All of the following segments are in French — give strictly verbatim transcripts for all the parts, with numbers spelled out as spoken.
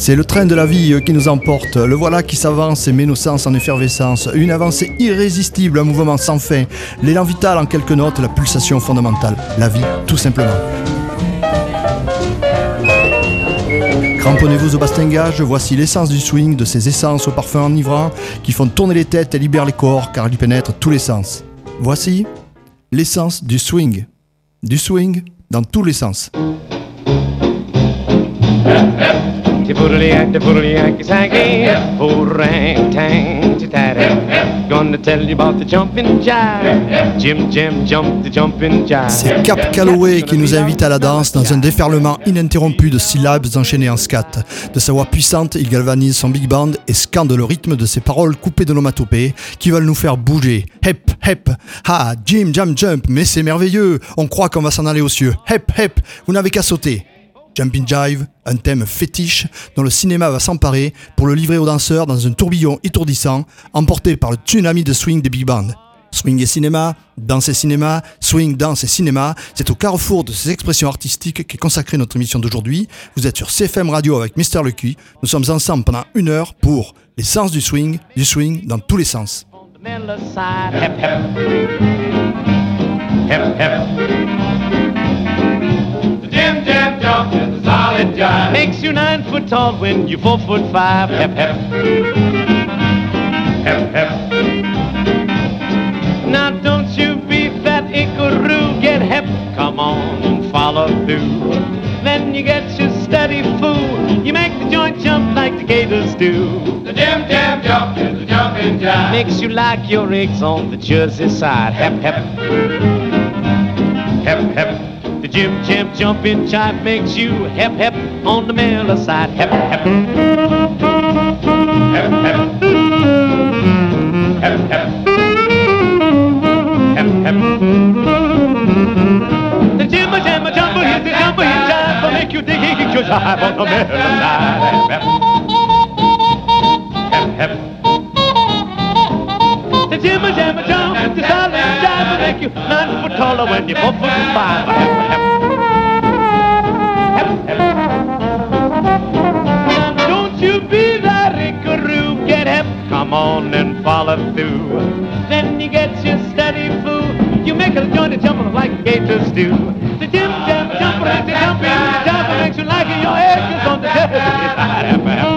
C'est le train de la vie qui nous emporte, le voilà qui s'avance et met nos sens en effervescence. Une avancée irrésistible, un mouvement sans fin, l'élan vital en quelques notes, la pulsation fondamentale, la vie tout simplement. Cramponnez-vous au bastingage, voici l'essence du swing, de ces essences au parfum enivrant qui font tourner les têtes et libèrent les corps car ils pénètrent tous les sens. Voici l'essence du swing, du swing dans tous les sens. C'est Cap Calloway qui nous invite à la danse dans un déferlement ininterrompu de syllabes enchaînées en scat. De sa voix puissante, il galvanise son big band et scande le rythme de ses paroles coupées de l'onomatopée qui veulent nous faire bouger. Hep, hep, ha, Jim, jam, jump, mais c'est merveilleux, on croit qu'on va s'en aller aux cieux. Hep, hep, vous n'avez qu'à sauter. Jumping Jive, un thème fétiche dont le cinéma va s'emparer pour le livrer aux danseurs dans un tourbillon étourdissant, emporté par le tsunami de swing des big bands. Swing et cinéma, danse et cinéma, swing, danse et cinéma, c'est au carrefour de ces expressions artistiques qu'est consacrée notre émission d'aujourd'hui. Vous êtes sur C F M Radio avec Mister Lucky. Nous sommes ensemble pendant une heure pour l'essence du swing, du swing dans tous les sens. Hep, hep. Hep, hep. Jim, Jim, jump is a solid jive. Makes you nine foot tall when you four foot five. Hep, hep. Hep, hep. Now don't you be that Ickaroo. Get hep, come on and follow through. Then you get your steady fool. You make the joint jump like the gators do. The Jim, Jim, jump is a jumping jive. Makes you like your eggs on the Jersey side. Hep, hep. Hep, hep. The Jim Jim jumping jive makes you hep hep on the Miller side. Hep hep. Hep hep. Hep hep. Hep hep. The Jim Jim jumper hit the jumper hit jive will make you dig your jive on the Miller side. Hep hep. Hep hep. The Jim Jim jump the solid jive will make you nine foot taller when you're four foot five. Hep hep. Now don't you be that Ickaroo. Get hep, come on and follow through. Then you get your steady fool. You make a joint jump like gators do. The Jim Jam jumper is the jumping jumper makes you like your eggs on the head.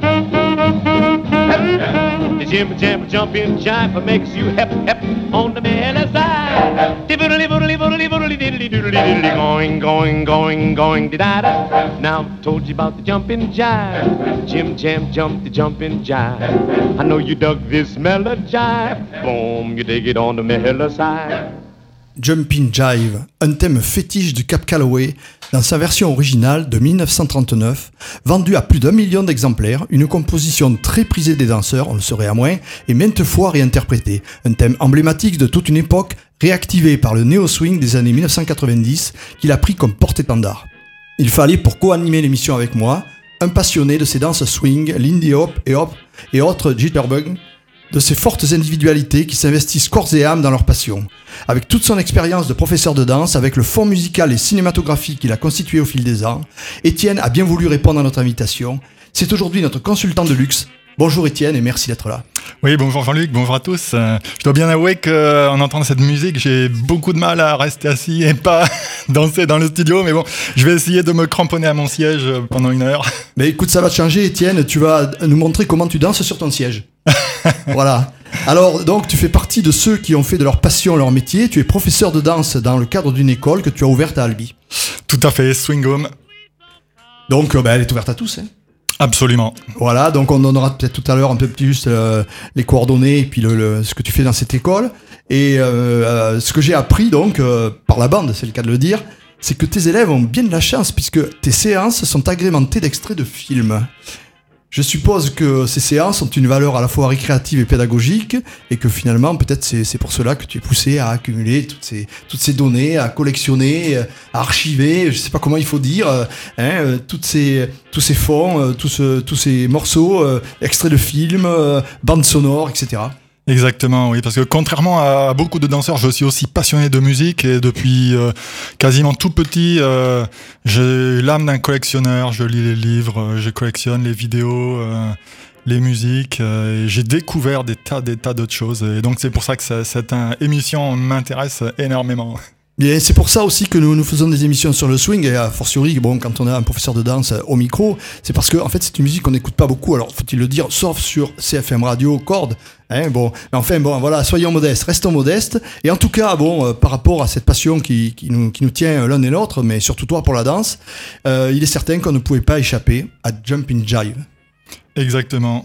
The Jim Jam jumping jive makes you hep hep on the Miller side. Diddly diddly diddly diddly diddly diddly going going going going da da. Now told you about the jumping jive. Jim Jam jump the jumping jive. I know you dug this Miller jive. Boom, you dig it on the Miller side. Jumping Jive, un thème fétiche du Cap Calloway dans sa version originale de dix-neuf cent trente-neuf, vendu à plus d'un million d'exemplaires, une composition très prisée des danseurs, on le saurait à moins, et maintes fois réinterprétée. Un thème emblématique de toute une époque, réactivé par le néo-swing des années dix-neuf cent quatre-vingt-dix, qu'il a pris comme porte-étendard. Il fallait pour co-animer l'émission avec moi, un passionné de ces danses swing, Lindy Hop et Hop et autres jitterbug, de ces fortes individualités qui s'investissent corps et âme dans leur passion. Avec toute son expérience de professeur de danse, avec le fond musical et cinématographique qu'il a constitué au fil des ans, Étienne a bien voulu répondre à notre invitation. C'est aujourd'hui notre consultant de luxe. Bonjour Étienne et merci d'être là. Oui, bonjour Jean-Luc, bonjour à tous. Euh, je dois bien avouer qu'en entendant cette musique, j'ai beaucoup de mal à rester assis et pas danser dans le studio, mais bon, je vais essayer de me cramponner à mon siège pendant une heure. Mais écoute, ça va te changer Étienne, tu vas nous montrer comment tu danses sur ton siège. Voilà. Alors, donc, tu fais partie de ceux qui ont fait de leur passion leur métier. Tu es professeur de danse dans le cadre d'une école que tu as ouverte à Albi. Tout à fait, Swing Home. Donc, euh, ben, elle est ouverte à tous, hein. Absolument. Voilà, donc on donnera peut-être tout à l'heure un peu plus juste euh, les coordonnées et puis le, le, ce que tu fais dans cette école. Et euh, euh, ce que j'ai appris donc euh, par la bande, c'est le cas de le dire, c'est que tes élèves ont bien de la chance puisque tes séances sont agrémentées d'extraits de films. Je suppose que ces séances ont une valeur à la fois récréative et pédagogique et que finalement peut-être c'est, c'est pour cela que tu es poussé à accumuler toutes ces, toutes ces données, à collectionner, à archiver, je sais pas comment il faut dire, hein, toutes ces, tous ces fonds, tous, ce, tous ces morceaux, extraits de films, bandes sonores, et cetera. Exactement, oui, parce que contrairement à beaucoup de danseurs, je suis aussi passionné de musique et depuis euh, quasiment tout petit, euh, j'ai l'âme d'un collectionneur. Je lis les livres, je collectionne les vidéos, euh, les musiques, euh, et j'ai découvert des tas, des tas d'autres choses. Et donc c'est pour ça que ça, cette euh, émission m'intéresse énormément. Et c'est pour ça aussi que nous, nous faisons des émissions sur le swing, et a fortiori, bon, quand on a un professeur de danse au micro, c'est parce que en fait c'est une musique qu'on n'écoute pas beaucoup, alors faut-il le dire, sauf sur C F M Radio, Cordes, hein, bon, mais enfin bon, voilà, soyons modestes, restons modestes, et en tout cas, bon, euh, par rapport à cette passion qui, qui, nous, qui nous tient l'un et l'autre, mais surtout toi pour la danse, euh, il est certain qu'on ne pouvait pas échapper à Jumpin' Jive. Exactement.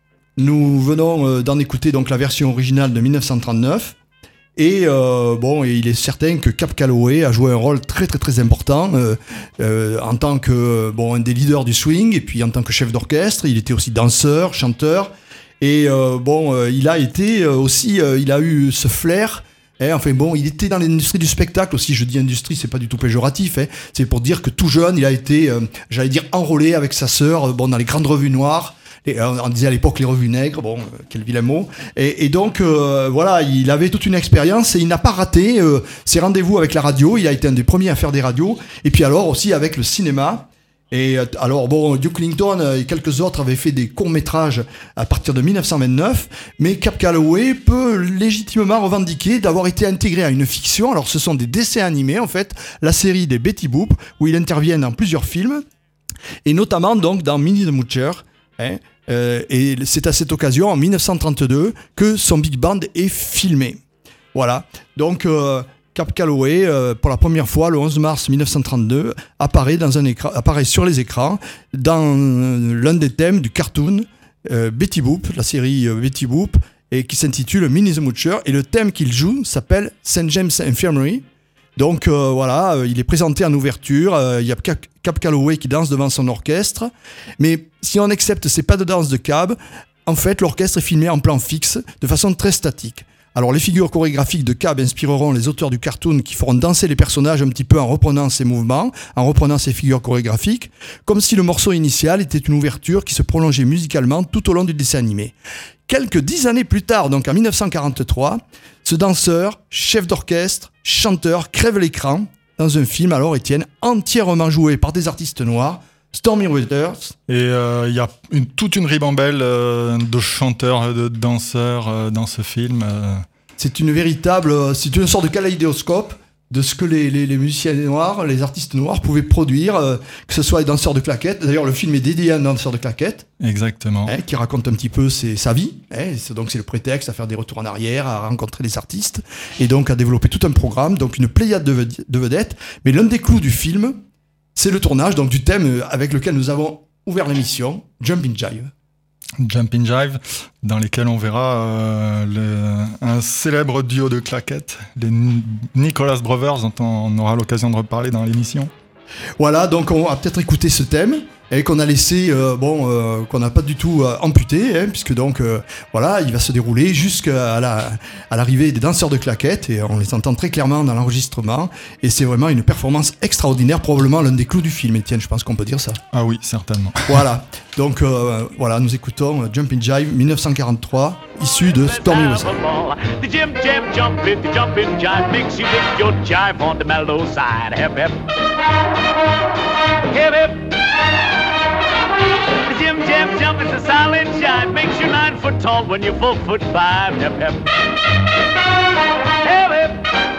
Nous venons euh, d'en écouter donc la version originale de dix-neuf cent trente-neuf. Et euh, bon, et il est certain que Cab Calloway a joué un rôle très très très important euh, euh, en tant que bon un des leaders du swing et puis en tant que chef d'orchestre. Il était aussi danseur, chanteur et euh, bon, euh, il a été aussi, euh, il a eu ce flair. Hein, enfin bon, il était dans l'industrie du spectacle aussi. Je dis industrie, c'est pas du tout péjoratif. Hein, c'est pour dire que tout jeune, il a été, euh, j'allais dire, enrôlé avec sa sœur, euh, bon dans les grandes revues noires. Et on disait à l'époque les revues nègres, bon, euh, quel vilain mot. Et, et donc, euh, voilà, il avait toute une expérience et il n'a pas raté euh, ses rendez-vous avec la radio. Il a été un des premiers à faire des radios. Et puis alors aussi avec le cinéma. Et euh, alors, bon, Duke Ellington et quelques autres avaient fait des courts-métrages à partir de dix-neuf cent vingt-neuf. Mais Cab Calloway peut légitimement revendiquer d'avoir été intégré à une fiction. Alors, ce sont des dessins animés, en fait, la série des Betty Boop, où il intervient dans plusieurs films. Et notamment, donc, dans Minnie the Moocher. Hein, euh, et c'est à cette occasion, en dix-neuf cent trente-deux, que son big band est filmé. Voilà. Donc, euh, Cab Calloway, euh, pour la première fois, le onze mars dix-neuf cent trente-deux, apparaît, dans un écran, apparaît sur les écrans dans euh, l'un des thèmes du cartoon euh, Betty Boop, la série euh, Betty Boop, et qui s'intitule Minnie the Moocher. Et le thème qu'il joue s'appelle Saint James Infirmary. Donc euh, voilà, euh, il est présenté en ouverture, euh, il y a Cab Calloway qui danse devant son orchestre, mais si on accepte ces pas de danse de Cab, en fait l'orchestre est filmé en plan fixe, de façon très statique. Alors les figures chorégraphiques de Cab inspireront les auteurs du cartoon qui feront danser les personnages un petit peu en reprenant ces mouvements, en reprenant ces figures chorégraphiques, comme si le morceau initial était une ouverture qui se prolongeait musicalement tout au long du dessin animé. Quelques dix années plus tard, donc en dix-neuf cent quarante-trois, ce danseur, chef d'orchestre, chanteur crève l'écran dans un film, alors Étienne, entièrement joué par des artistes noirs, Stormy Weathers. Et il euh, y a une, toute une ribambelle euh, de chanteurs, de danseurs euh, dans ce film. Euh. C'est une véritable, c'est une sorte de kaléidoscope de ce que les, les, les musiciens noirs, les artistes noirs pouvaient produire, euh, que ce soit les danseurs de claquettes. D'ailleurs, le film est dédié à un danseur de claquettes. Exactement. Hein, qui raconte un petit peu ses, sa vie. Hein, c'est, donc c'est le prétexte à faire des retours en arrière, à rencontrer les artistes, et donc à développer tout un programme, donc une pléiade de, ved- de vedettes. Mais l'un des clous du film, c'est le tournage donc du thème avec lequel nous avons ouvert l'émission, Jumpin' Jive. Jumpin' Jive, dans lesquels on verra euh, le, un célèbre duo de claquettes, les Nicholas Brothers, dont on aura l'occasion de reparler dans l'émission. Voilà, donc on va peut-être écouter ce thème et qu'on a laissé, euh, bon, euh, qu'on n'a pas du tout euh, amputé, hein, puisque donc, euh, voilà, il va se dérouler jusqu'à la, à l'arrivée des danseurs de claquettes, et on les entend très clairement dans l'enregistrement, et c'est vraiment une performance extraordinaire, probablement l'un des clous du film, Étienne, je pense qu'on peut dire ça. Ah oui, certainement. Voilà, donc euh, voilà, nous écoutons Jumpin' Jive dix-neuf cent quarante-trois, issu de Stormy Weathers. The jim jam jump it, the jumpin' jive makes you lift your jive on the mellow side. Hip hip. Hip hip. The jim jam jump is a solid jive, makes you nine foot tall when you're four foot five. Hip hip. Hip hip.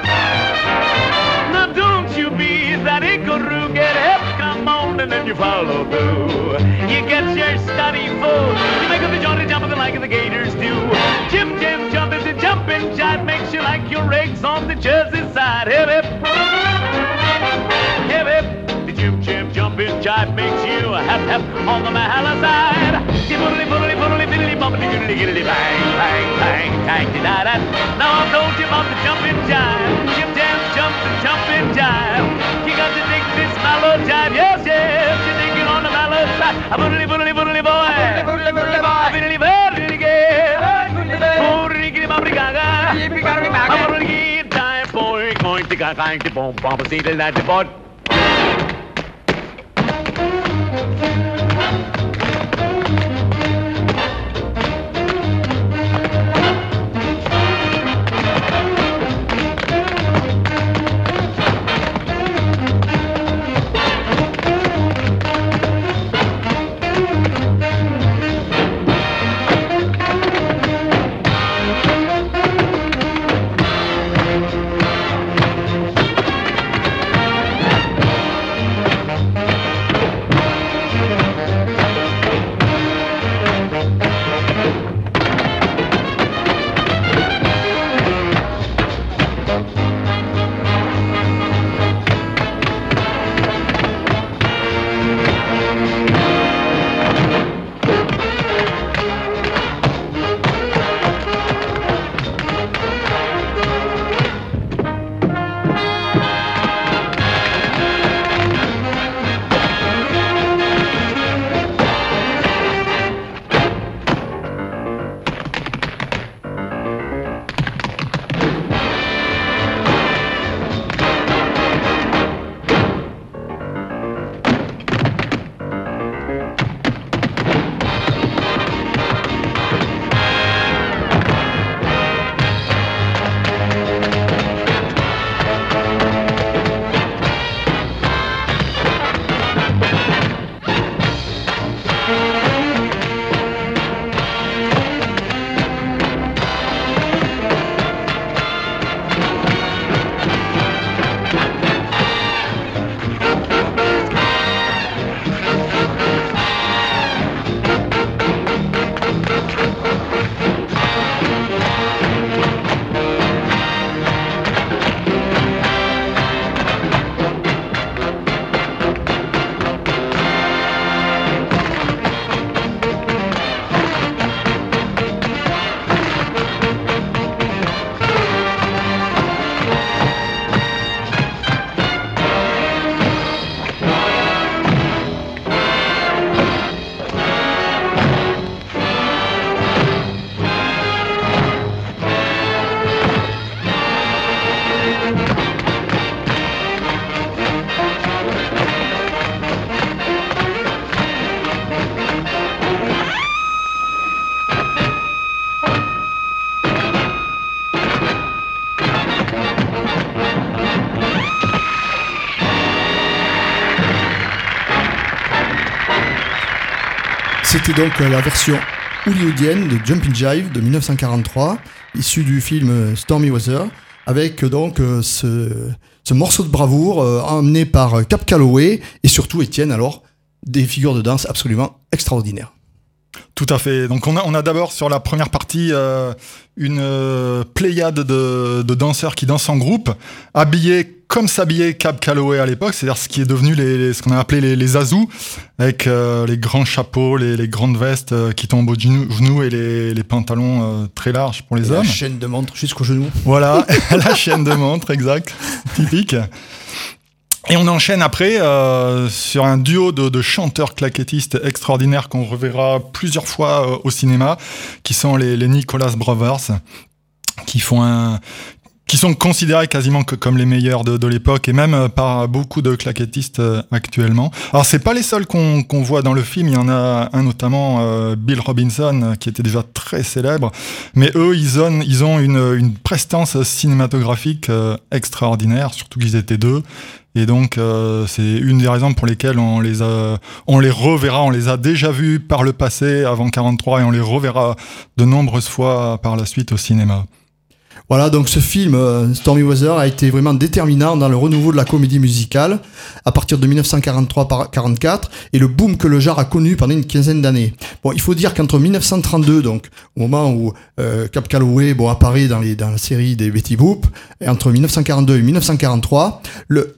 Now don't you be that icaroo, get hip, come on and then you follow through. You get your study full, you make up the joint and jump like the gators do. Jim jam jump is a jumpin' jive, makes you like your eggs on the Jersey side. Hip hip. Hip hip. The jim jam jumpin' jive makes you hep hep on the Mahala side. Diddly diddly diddly diddly bumpity diddly diddly bang bang bang bang da da. Now don't you bump the jumpin' jive, jim jam jump the jumpin' jive. You got to dig this mellow jive, yes yes. You dig it on the mellow side. A diddly diddly diddly boy, diddly diddly boy, diddly diddly diddly. Oh diddly bumpity gaga, yippee gaga gaga. I'm gonna get time boy, going to gaga gaga boom boom, see the night boy. C'était donc la version hollywoodienne de Jumpin' Jive de dix-neuf cent quarante-trois, issue du film Stormy Weather, avec donc ce, ce morceau de bravoure euh, emmené par Cab Calloway et surtout Étienne, alors des figures de danse absolument extraordinaires. Tout à fait. Donc on a, on a d'abord sur la première partie euh, une euh, pléiade de, de danseurs qui dansent en groupe, habillés comme s'habillait Cab Calloway à l'époque, c'est-à-dire ce qui est devenu les, les, ce qu'on a appelé les, les azous, avec euh, les grands chapeaux, les, les grandes vestes euh, qui tombent au genou, genou et les, les pantalons euh, très larges pour les et hommes. La chaîne de montre jusqu'au genou. Voilà, la chaîne de montre, exact, typique. Et on enchaîne après euh, sur un duo de, de chanteurs claquettistes extraordinaires qu'on reverra plusieurs fois euh, au cinéma, qui sont les, les Nicholas Brothers, qui font un, qui sont considérés quasiment que comme les meilleurs de, de l'époque et même euh, par beaucoup de claquettistes euh, actuellement. Alors c'est pas les seuls qu'on, qu'on voit dans le film, il y en a un notamment euh, Bill Robinson qui était déjà très célèbre, mais eux ils ont, ils ont une, une prestance cinématographique euh, extraordinaire, surtout qu'ils étaient deux. Et donc, euh, c'est une des raisons pour lesquelles on les a, on les reverra, on les a déjà vus par le passé, avant quarante-trois, et on les reverra de nombreuses fois par la suite au cinéma. Voilà, donc ce film, euh, Stormy Weather, a été vraiment déterminant dans le renouveau de la comédie musicale à partir de dix-neuf cent quarante-trois à quarante-quatre et le boom que le genre a connu pendant une quinzaine d'années. Bon, il faut dire qu'entre dix-neuf cent trente-deux, donc au moment où euh, Cab Calloway bon, apparaît dans, les, dans la série des Betty Boop, et entre dix-neuf cent quarante-deux et dix-neuf cent quarante-trois, le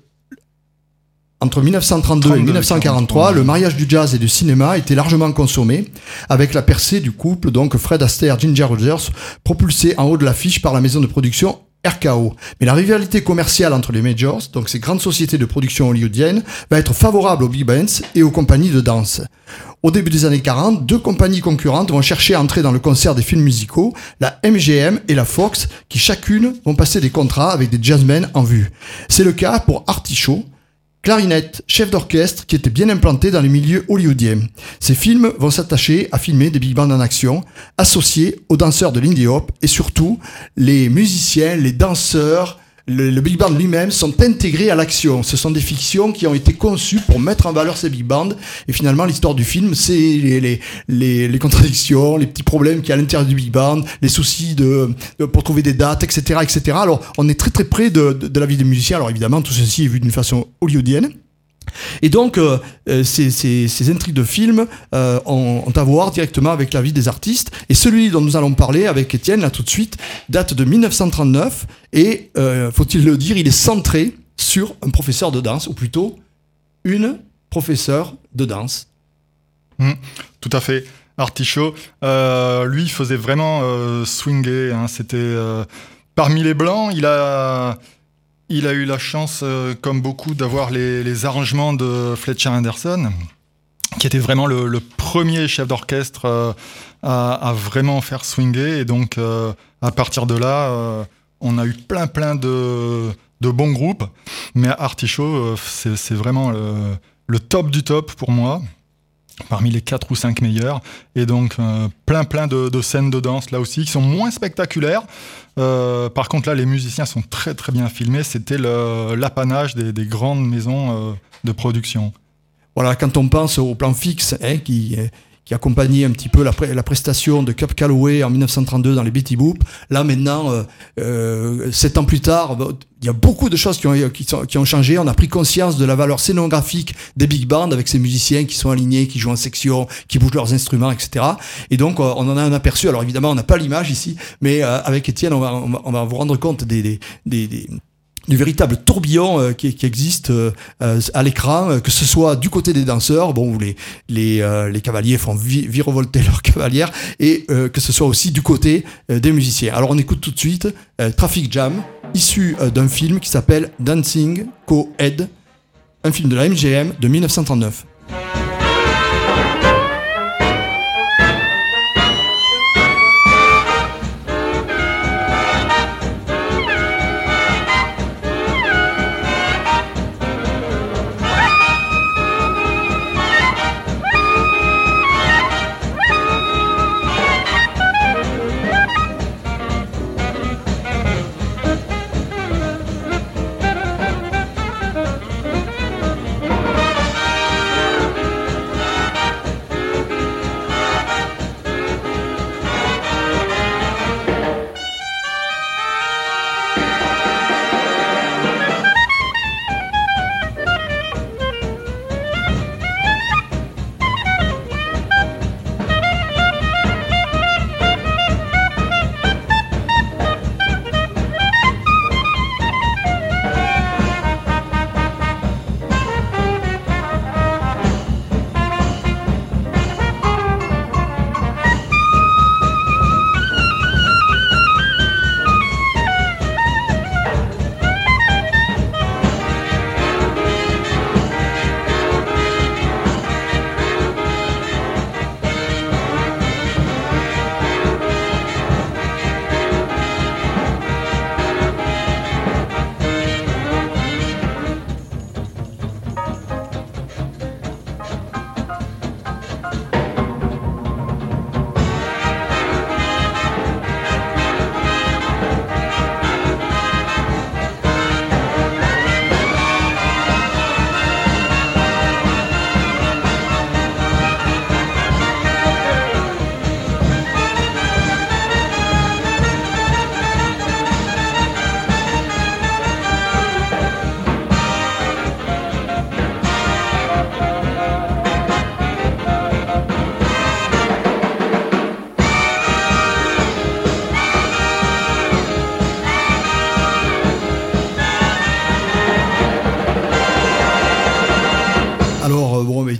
Entre dix-neuf cent trente-deux et dix-neuf cent quarante-trois, le mariage du jazz et du cinéma était largement consommé, avec la percée du couple, donc Fred Astaire, Ginger Rogers, propulsé en haut de l'affiche par la maison de production R K O. Mais la rivalité commerciale entre les majors, donc ces grandes sociétés de production hollywoodiennes, va être favorable aux big bands et aux compagnies de danse. Au début des années quarante, deux compagnies concurrentes vont chercher à entrer dans le concert des films musicaux, la M G M et la Fox, qui chacune vont passer des contrats avec des jazzmen en vue. C'est le cas pour Artie Shaw, clarinette, chef d'orchestre qui était bien implanté dans les milieux hollywoodiens. Ces films vont s'attacher à filmer des big bands en action, associés aux danseurs de l'indie hop et surtout les musiciens, les danseurs, le, le big band lui-même sont intégrés à l'action. Ce sont des fictions qui ont été conçues pour mettre en valeur ces big bands et finalement l'histoire du film c'est les, les, les, les contradictions, les petits problèmes qu'il y a à l'intérieur du big band, les soucis de, de, pour trouver des dates, et cetera, et cetera. Alors on est très très près de, de, de la vie des musiciens. Alors évidemment tout ceci est vu d'une façon hollywoodienne. Et donc, euh, ces, ces, ces intrigues de films euh, ont, ont à voir directement avec la vie des artistes. Et celui dont nous allons parler avec Étienne, là tout de suite, date de dix-neuf cent trente-neuf. Et, euh, faut-il le dire, il est centré sur un professeur de danse, ou plutôt une professeure de danse. Mmh, tout à fait. Artie Shaw, euh, lui, faisait vraiment euh, swinger. Hein. C'était euh, parmi les Blancs, il a... Il a eu la chance, euh, comme beaucoup, d'avoir les, les arrangements de Fletcher Henderson, qui était vraiment le, le premier chef d'orchestre euh, à, à vraiment faire swinger. Et donc, euh, à partir de là, euh, on a eu plein, plein de, de bons groupes. Mais Artie Shaw, euh, c'est, c'est vraiment le, le top du top pour moi, parmi les quatre ou cinq meilleurs. Et donc, euh, plein, plein de, de scènes de danse, là aussi, qui sont moins spectaculaires. Euh, par contre, là, les musiciens sont très, très bien filmés. C'était le, l'apanage des, des grandes maisons euh, de production. Voilà, quand on pense au plan fixe, hein, qui... qui accompagnait un petit peu la, la prestation de Cab Calloway en dix-neuf cent trente-deux dans les Betty Boop. Là, maintenant, euh, euh, sept ans plus tard, il y a beaucoup de choses qui ont, qui, sont, qui ont changé. On a pris conscience de la valeur scénographique des big bands avec ces musiciens qui sont alignés, qui jouent en section, qui bougent leurs instruments, et cetera. Et donc, on en a un aperçu. Alors, évidemment, on n'a pas l'image ici, mais euh, avec Étienne, on va, on va, on va vous rendre compte des... des, des, des du véritable tourbillon euh, qui, qui existe euh, à l'écran, euh, que ce soit du côté des danseurs, bon, où les, les, euh, les cavaliers font vi- virevolter leurs cavalières, et euh, que ce soit aussi du côté euh, des musiciens. Alors on écoute tout de suite euh, Traffic Jam, issu euh, d'un film qui s'appelle Dancing Co-Ed, un film de la M G M de dix-neuf cent trente-neuf.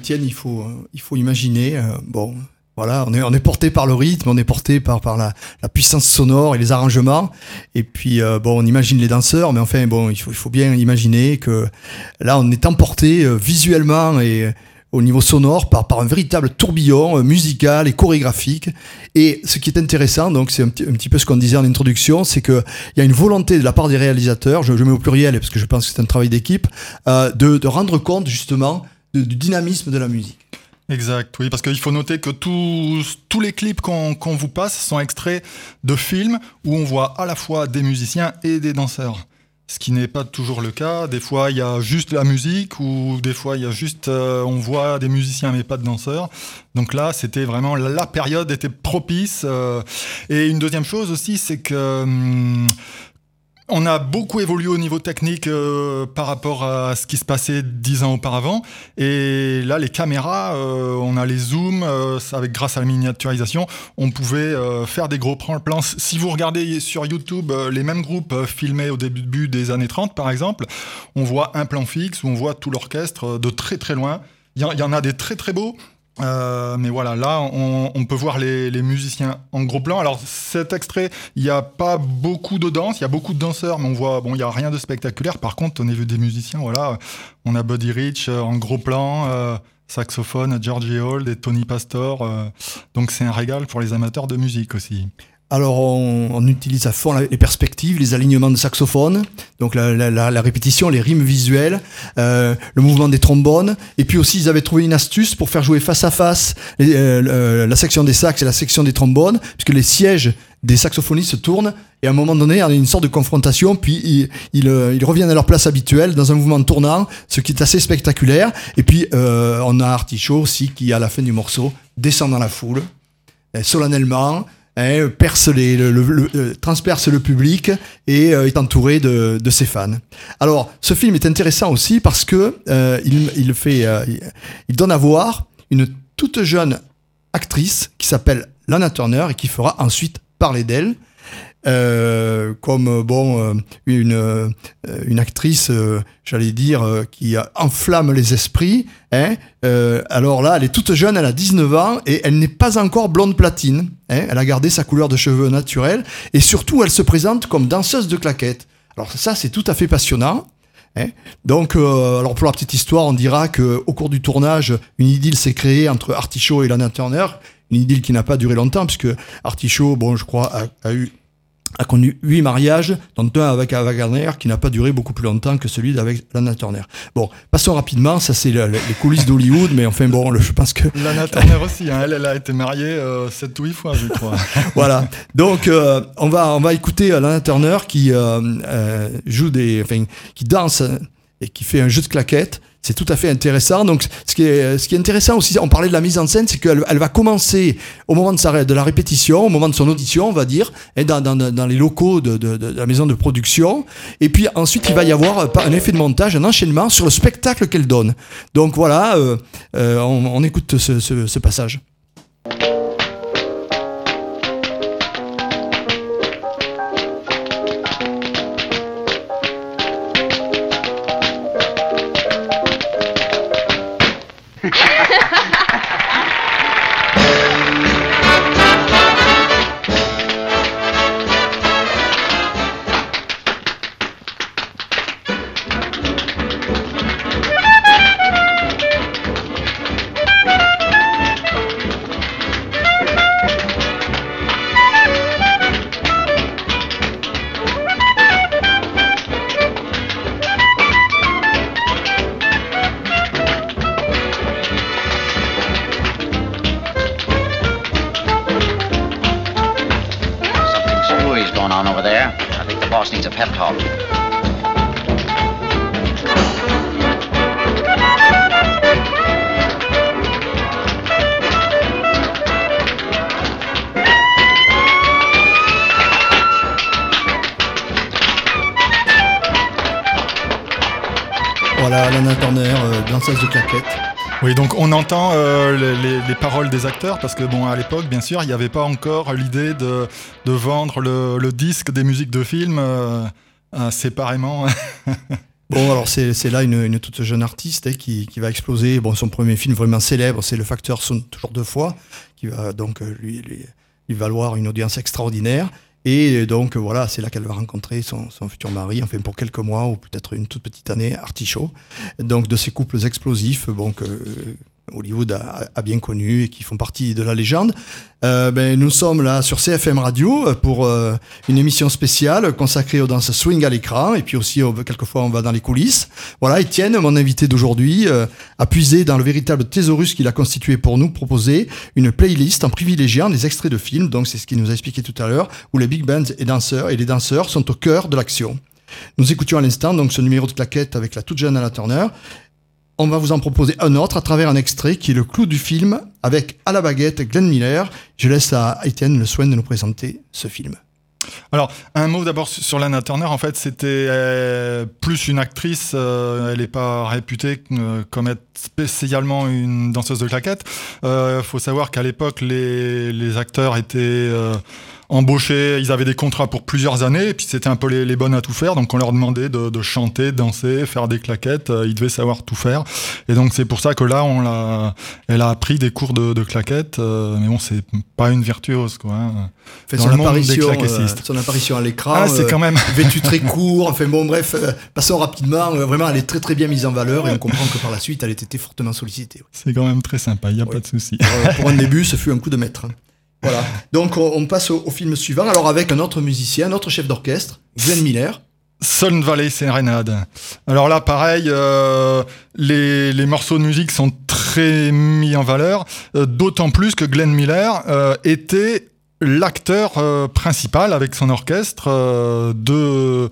Étienne, il faut, euh, il faut imaginer. Euh, bon, voilà, on est, on est porté par le rythme, on est porté par, par la, la puissance sonore et les arrangements. Et puis, euh, bon, on imagine les danseurs, mais enfin, bon, il faut, il faut bien imaginer que là, on est emporté euh, visuellement et au niveau sonore par, par un véritable tourbillon euh, musical et chorégraphique. Et ce qui est intéressant, donc c'est un petit, un petit peu ce qu'on disait en introduction, c'est qu'il y a une volonté de la part des réalisateurs, je, je mets au pluriel parce que je pense que c'est un travail d'équipe, euh, de, de rendre compte justement de, du dynamisme de la musique. Exact, oui, parce qu'il faut noter que tous, tous les clips qu'on, qu'on vous passe sont extraits de films où on voit à la fois des musiciens et des danseurs. Ce qui n'est pas toujours le cas. Des fois, il y a juste la musique ou des fois, il y a juste, euh, on voit des musiciens mais pas de danseurs. Donc là, c'était vraiment, la période était propice. Euh, et une deuxième chose aussi, c'est que hum, on a beaucoup évolué au niveau technique euh, par rapport à ce qui se passait dix ans auparavant. Et là, les caméras, euh, on a les zooms, euh, avec, grâce à la miniaturisation, on pouvait euh, faire des gros plans. Si vous regardez sur YouTube euh, les mêmes groupes euh, filmés au début des années trente, par exemple, on voit un plan fixe où on voit tout l'orchestre euh, de très très loin. Il y, y en a des très très beaux. Euh, mais voilà, là, on, on peut voir les, les musiciens en gros plan. Alors, cet extrait, il n'y a pas beaucoup de danse, il y a beaucoup de danseurs, mais on voit, bon, il n'y a rien de spectaculaire. Par contre, on a vu des musiciens, voilà, on a Buddy Rich euh, en gros plan, euh, saxophone, Georgie Hall, et Tony Pastor. Euh, donc, c'est un régal pour les amateurs de musique aussi. Alors, on, on utilise à fond les perspectives, les alignements de saxophone, donc la, la, la, la répétition, les rimes visuelles, euh, le mouvement des trombones. Et puis aussi, ils avaient trouvé une astuce pour faire jouer face à face les, euh, la section des sax et la section des trombones, puisque les sièges des saxophonistes se tournent. Et à un moment donné, il y a une sorte de confrontation, puis ils, ils, ils reviennent à leur place habituelle dans un mouvement tournant, ce qui est assez spectaculaire. Et puis, euh, on a Artichaut aussi qui, à la fin du morceau, descend dans la foule, solennellement, Hein, perce les, le, le, le, transperce le public et euh, est entouré de, de ses fans. Alors, ce film est intéressant aussi parce que euh, il, il fait, euh, il donne à voir une toute jeune actrice qui s'appelle Lana Turner et qui fera ensuite parler d'elle. Euh, comme bon euh, une euh, une actrice euh, j'allais dire euh, qui enflamme les esprits hein. Euh, alors là elle est toute jeune, elle a dix-neuf ans et elle n'est pas encore blonde platine hein. Elle a gardé sa couleur de cheveux naturelle et surtout elle se présente comme danseuse de claquettes. Alors ça c'est tout à fait passionnant hein. Donc euh, alors pour la petite histoire on dira que au cours du tournage une idylle s'est créée entre Artichaut et Lana Turner, une idylle qui n'a pas duré longtemps puisque Artichaut bon je crois a, a eu a connu huit mariages, dont un avec Ava Gardner, qui n'a pas duré beaucoup plus longtemps que celui d'avec Lana Turner. Bon, passons rapidement, ça c'est le, le, les coulisses d'Hollywood, mais enfin bon, le, je pense que... Lana Turner aussi, hein, elle, elle a été mariée euh, sept ou huit fois, je crois. Voilà, donc euh, on, va, on va écouter Lana Turner qui euh, euh, joue des... Enfin, qui danse et qui fait un jeu de claquettes. C'est tout à fait intéressant. Donc, ce qui est, ce qui est intéressant aussi, on parlait de la mise en scène, c'est qu'elle elle va commencer au moment de, sa, de la répétition, au moment de son audition, on va dire, et dans, dans, dans les locaux de, de, de la maison de production. Et puis ensuite, il va y avoir un effet de montage, un enchaînement sur le spectacle qu'elle donne. Donc voilà, euh, euh, on, on écoute ce, ce, ce passage. Needs a pep talk. Voilà, Lana Turner, euh, danseuse de claquettes. Oui, donc on entend euh, les, les paroles des acteurs parce que bon, à l'époque, bien sûr, il n'y avait pas encore l'idée de, de vendre le, le disque des musiques de films euh, euh, séparément. Bon, alors c'est, c'est là une, une toute jeune artiste hein, qui, qui va exploser. Bon, son premier film vraiment célèbre, c'est Le Facteur sonne toujours deux fois, qui va donc lui, lui, lui valoir une audience extraordinaire. Et donc voilà, c'est là qu'elle va rencontrer son, son futur mari, enfin pour quelques mois ou peut-être une toute petite année, Artichaut. Donc de ces couples explosifs, bon, que Hollywood a, a bien connu et qui font partie de la légende. Euh, ben, nous sommes là sur C F M Radio pour euh, une émission spéciale consacrée aux danses swing à l'écran et puis aussi euh, quelquefois on va dans les coulisses. Voilà, Étienne, mon invité d'aujourd'hui, euh, a puisé dans le véritable thésaurus qu'il a constitué pour nous proposer une playlist en privilégiant des extraits de films, donc c'est ce qu'il nous a expliqué tout à l'heure, où les big bands et danseurs et les danseurs sont au cœur de l'action. Nous écoutions à l'instant donc ce numéro de claquette avec la toute jeune Anna Turner. On va vous en proposer un autre à travers un extrait qui est le clou du film avec à la baguette Glenn Miller. Je laisse à Étienne le soin de nous présenter ce film. Alors, un mot d'abord sur Lana Turner. En fait, c'était euh, plus une actrice. Euh, elle n'est pas réputée euh, comme être spécialement une danseuse de claquettes. Il euh, faut savoir qu'à l'époque, les, les acteurs étaient euh, embauchés. Ils avaient des contrats pour plusieurs années. Et puis, c'était un peu les, les bonnes à tout faire. Donc, on leur demandait de, de chanter, danser, faire des claquettes. Euh, ils devaient savoir tout faire. Et donc, c'est pour ça que là, on l'a, elle a appris des cours de, de claquettes. Euh, mais bon, c'est pas une virtuose, quoi. Hein, fait dans son, le monde apparition, des euh, son apparition à l'écran, ah, c'est quand même... euh, vêtue très court, enfin bon bref, euh, passons rapidement, euh, vraiment elle est très très bien mise en valeur et on comprend que par la suite elle a été fortement sollicitée. Ouais. C'est quand même très sympa, il n'y a oui. pas de souci. Pour, pour un début, ce fut un coup de maître. Voilà, donc on, on passe au, au film suivant, alors avec un autre musicien, un autre chef d'orchestre, Glenn Miller. Sun Valley Serenade. Alors là, pareil, euh, les, les morceaux de musique sont très mis en valeur, euh, d'autant plus que Glenn Miller euh, était l'acteur euh, principal avec son orchestre euh, de,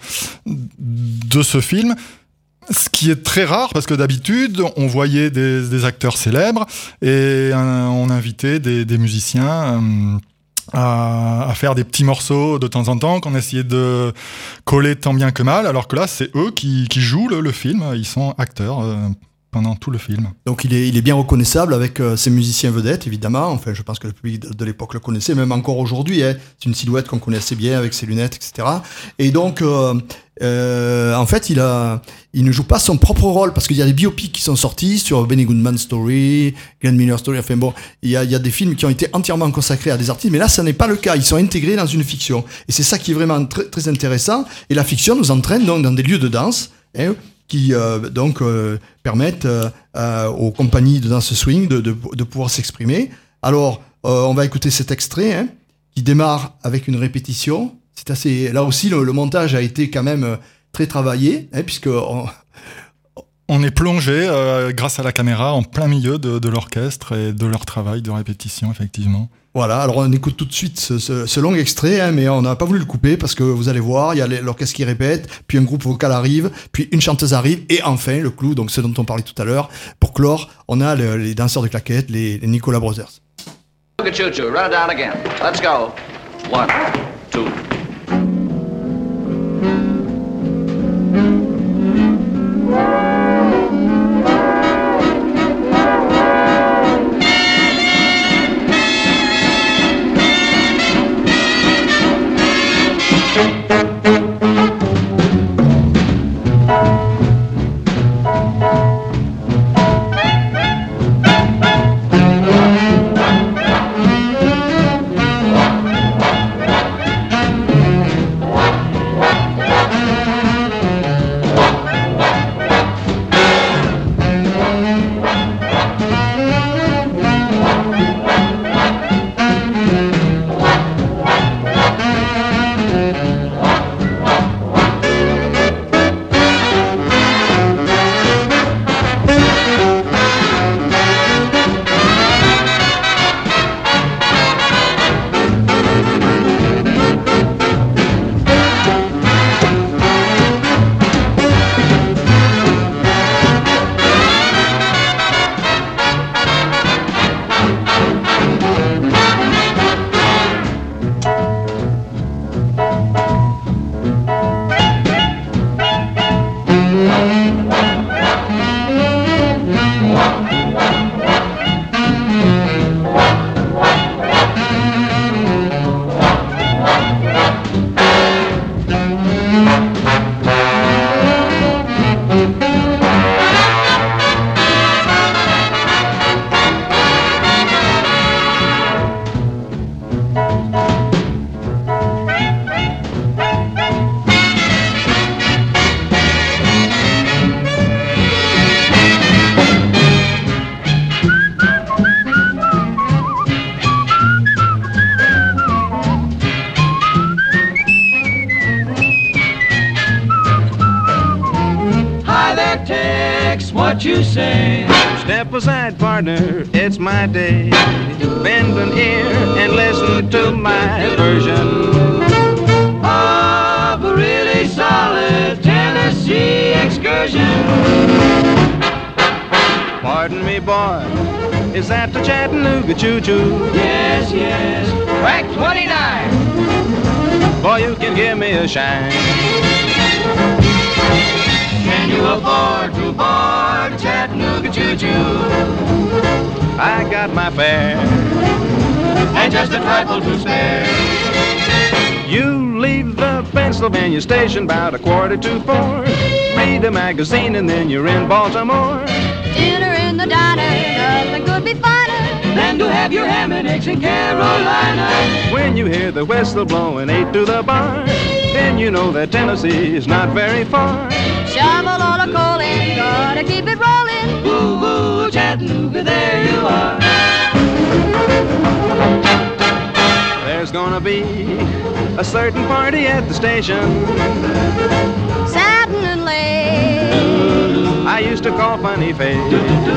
de ce film. Ce qui est très rare parce que d'habitude on voyait des, des acteurs célèbres et euh, on invitait des, des musiciens euh, à, à faire des petits morceaux de temps en temps qu'on essayait de coller tant bien que mal, alors que là c'est eux qui, qui jouent le, le film, ils sont acteurs euh, pendant tout le film. Donc il est, il est bien reconnaissable avec euh, ses musiciens vedettes, évidemment. Enfin, je pense que le public de, de l'époque le connaissait, même encore aujourd'hui. Hein. C'est une silhouette qu'on connaît assez bien avec ses lunettes, et cetera. Et donc, euh, euh, en fait, il, a, il ne joue pas son propre rôle parce qu'il y a des biopics qui sont sortis sur Benny Goodman Story, Glenn Miller Story. Enfin bon, il y a, il y a des films qui ont été entièrement consacrés à des artistes, mais là, ça n'est pas le cas. Ils sont intégrés dans une fiction. Et c'est ça qui est vraiment très, très intéressant. Et la fiction nous entraîne donc dans des lieux de danse, hein, qui euh, donc euh, permettent euh, euh, aux compagnies de danse swing de, de, de pouvoir s'exprimer. Alors, euh, on va écouter cet extrait hein, qui démarre avec une répétition. C'est assez, là aussi, le, le montage a été quand même très travaillé, hein, puisque on... on est plongé, euh, grâce à la caméra, en plein milieu de, de l'orchestre et de leur travail de répétition, effectivement. Voilà, alors on écoute tout de suite ce, ce, ce long extrait, hein, mais on n'a pas voulu le couper parce que vous allez voir, il y a l'orchestre qui répète, puis un groupe vocal arrive, puis une chanteuse arrive, et enfin le clou, donc ce dont on parlait tout à l'heure. Pour clore, on a le, les danseurs de claquettes, les, les Nicolas Brothers. Run it down again. Let's go. One, two. text what you say. Step aside, partner, it's my day. Bend an ear and listen to my version Of a really solid Tennessee excursion. Pardon me, boy, is that the Chattanooga choo-choo? Yes, yes, track twenty-nine. Boy, you can give me a shine. Can you afford to board Chattanooga choo-choo? I got my fare And just a trifle to spare. You leave the Pennsylvania station about a quarter to four. Read a magazine and then you're in Baltimore. Dinner in the diner, nothing could be finer Than to have your ham and eggs in Carolina. When you hear the whistle blowing eight to the bar, then you know that Tennessee is not very far. Shovel all the coal in, gotta keep it rolling. Ooh, ooh, Chattanooga, there you are. There's gonna be a certain party at the station Satin and lace. I used to call Funny Face.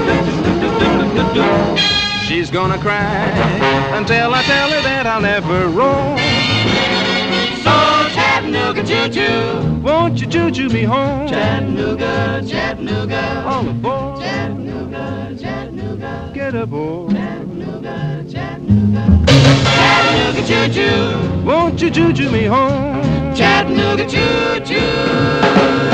She's gonna cry until I tell her that I'll never roam. So Chattanooga choo-choo, Won't you choo-choo me home? Chattanooga, Chattanooga, All aboard, Chattanooga, Chattanooga, get aboard. Chattanooga, Chattanooga, Chattanooga choo-choo, Won't you choo-choo me home? Chattanooga choo-choo.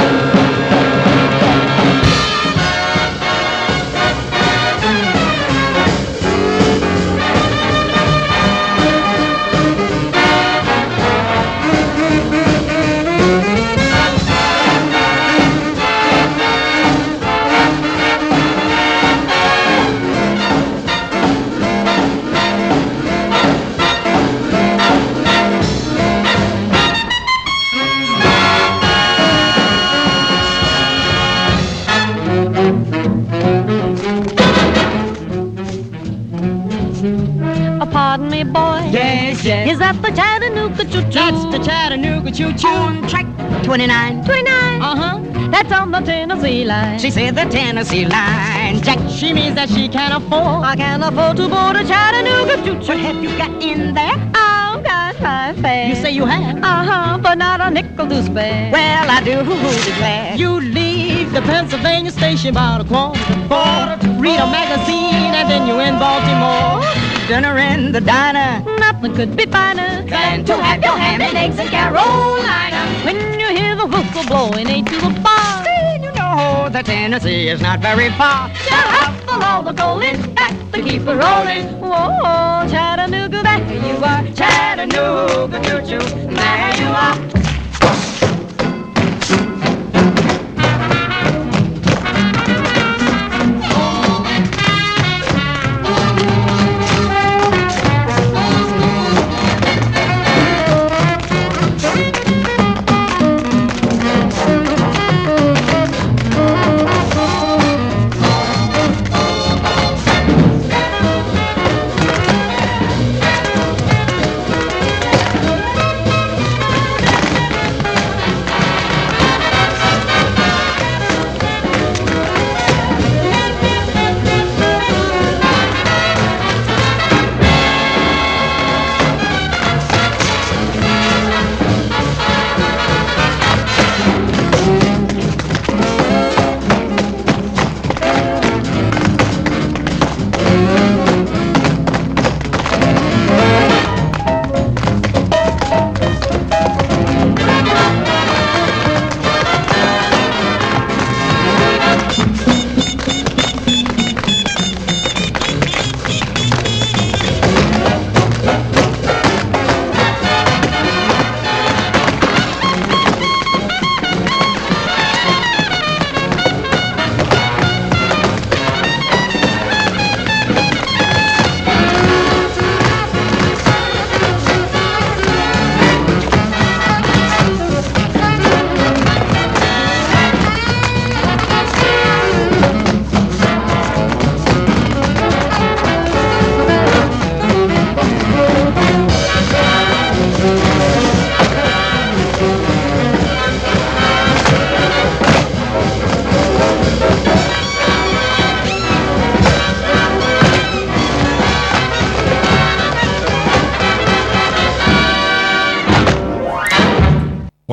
Pardon me, boy. Yes, yes. Is that the Chattanooga choo-choo? That's the Chattanooga choo-choo. On track twenty-nine. twenty-nine. Uh-huh. That's on the Tennessee line. She said the Tennessee line, Jack. She means that she can't afford. I can't afford to board a Chattanooga choo-choo. What have you got in there? I've got my fare. You say you have? Uh-huh, but not a nickel to spare. Well, I do declare. You leave the Pennsylvania station about a quarter to four. Read a magazine and then you're in Baltimore. Dinner in the diner, Nothing could be finer than to have your ham and eggs in Carolina. when you hear the whistle blowing eight to the bar. Then you know that Tennessee is not very far. Shuffle all the coal in, got to keep it rolling. Whoa, Chattanooga, there you are. Chattanooga choo-choo, there you are.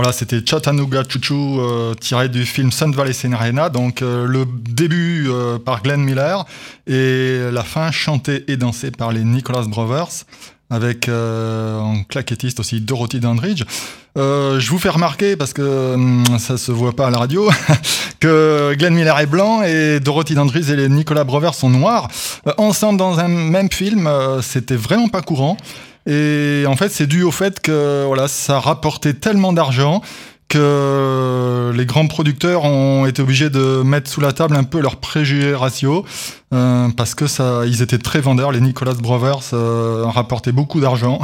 Voilà, c'était Chattanooga Choo Choo euh, tiré du film Sun Valley Sirena. Donc euh, le début euh, par Glenn Miller et la fin chantée et dansée par les Nicholas Brothers avec euh, en claquettiste aussi Dorothy Dandridge. Euh, je vous fais remarquer, parce que hum, ça se voit pas à la radio, que Glenn Miller est blanc et Dorothy Dandridge et les Nicholas Brothers sont noirs. Euh, ensemble dans un même film, euh, c'était vraiment pas courant. Et en fait, c'est dû au fait que voilà, ça rapportait tellement d'argent que les grands producteurs ont été obligés de mettre sous la table un peu leurs préjugés raciaux euh, parce que ça, ils étaient très vendeurs. Les Nicholas Brothers euh, rapportaient beaucoup d'argent.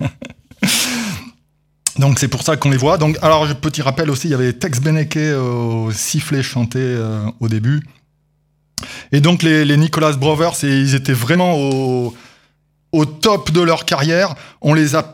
Donc c'est pour ça qu'on les voit. Donc, alors, petit rappel aussi, il y avait Tex Beneke au sifflet chanté euh, au début. Et donc les, les Nicholas Brothers, et ils étaient vraiment au, au top de leur carrière. On les a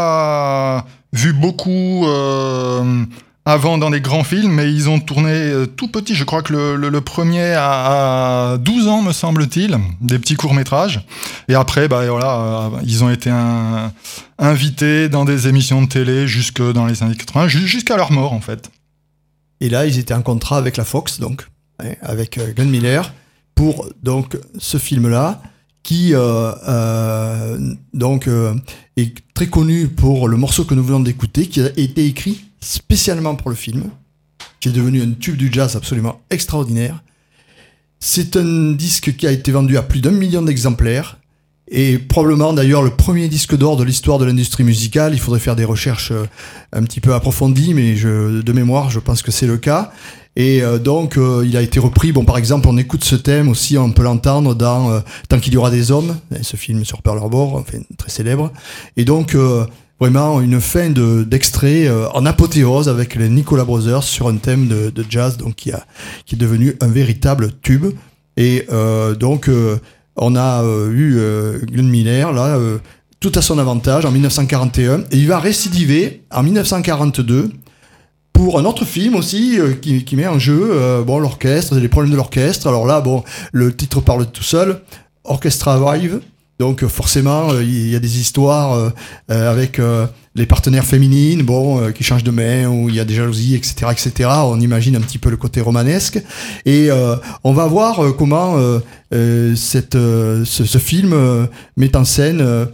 pas vus beaucoup euh, avant dans des grands films, mais ils ont tourné euh, tout petit. Je crois que le, le, le premier a, a douze ans, me semble-t-il, des petits courts-métrages. Et après, bah, voilà, euh, ils ont été un, invités dans des émissions de télé jusque dans les années quatre-vingts, jusqu'à leur mort, en fait. Et là, ils étaient en contrat avec la Fox, donc, hein, avec euh, Glenn Miller, pour donc, ce film-là, qui euh, euh, donc, euh, est très connu pour le morceau que nous venons d'écouter, qui a été écrit spécialement pour le film, qui est devenu un tube du jazz absolument extraordinaire. C'est un disque qui a été vendu à plus d'un million d'exemplaires, et probablement d'ailleurs le premier disque d'or de l'histoire de l'industrie musicale. Il faudrait faire des recherches un petit peu approfondies, mais je, de mémoire, je pense que c'est le cas. Et euh, donc, euh, il a été repris. Bon, par exemple, on écoute ce thème aussi, on peut l'entendre dans euh, Tant qu'il y aura des hommes, ce film sur Pearl Harbor, enfin, très célèbre. Et donc, euh, vraiment, une fin de, d'extrait euh, en apothéose avec les Nicholas Brothers sur un thème de, de jazz, donc qui, a, qui est devenu un véritable tube. Et euh, donc, euh, on a euh, eu euh, Glenn Miller, là, euh, tout à son avantage, en dix-neuf cent quarante et un. Et il va récidiver en dix-neuf cent quarante-deux pour un autre film aussi euh, qui, qui met en jeu euh, bon, l'orchestre, les problèmes de l'orchestre. Alors là, bon, le titre parle tout seul, Orchestra Vive. Donc forcément, il euh, y a des histoires euh, euh, avec euh, les partenaires féminines, bon, euh, qui changent de main, où il y a des jalousies, et cetera, et cetera. On imagine un petit peu le côté romanesque. Et euh, on va voir euh, comment euh, euh, cette, euh, ce, ce film euh, met en scène euh,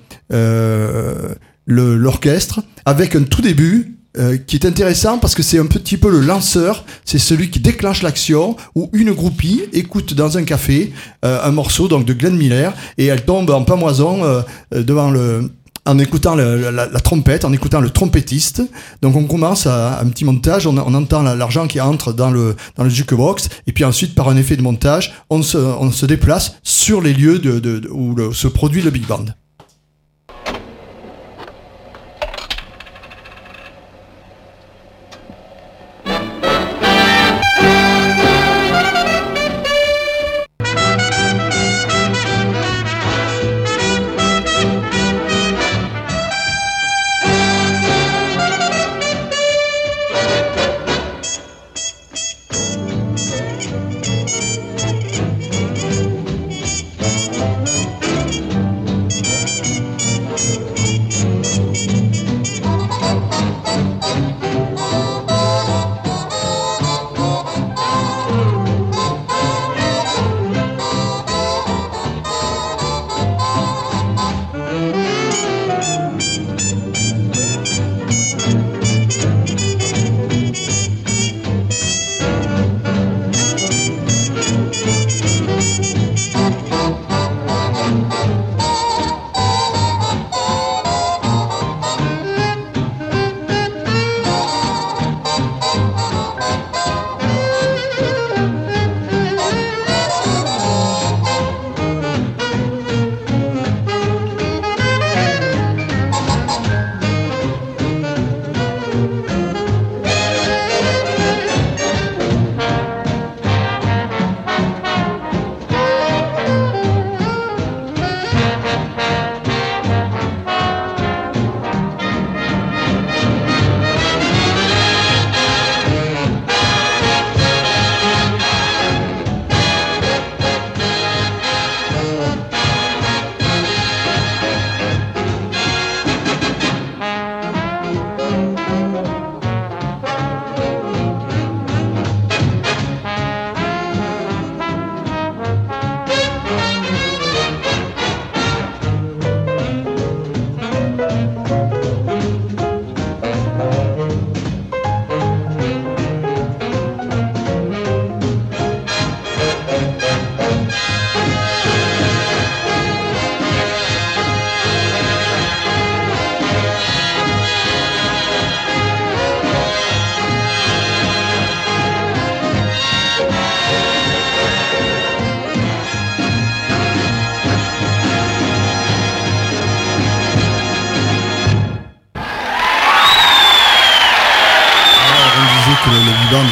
euh, le, l'orchestre, avec un tout début Euh, qui est intéressant parce que c'est un petit peu le lanceur, c'est celui qui déclenche l'action, où une groupie écoute dans un café euh, un morceau donc de Glenn Miller, et elle tombe en pamoison euh, devant le en écoutant le, la, la trompette, en écoutant le trompettiste. Donc on commence à, à un petit montage, on, on entend la, l'argent qui entre dans le, dans le jukebox, et puis ensuite par un effet de montage, on se, on se déplace sur les lieux de, de, de, où le, se produit le big band.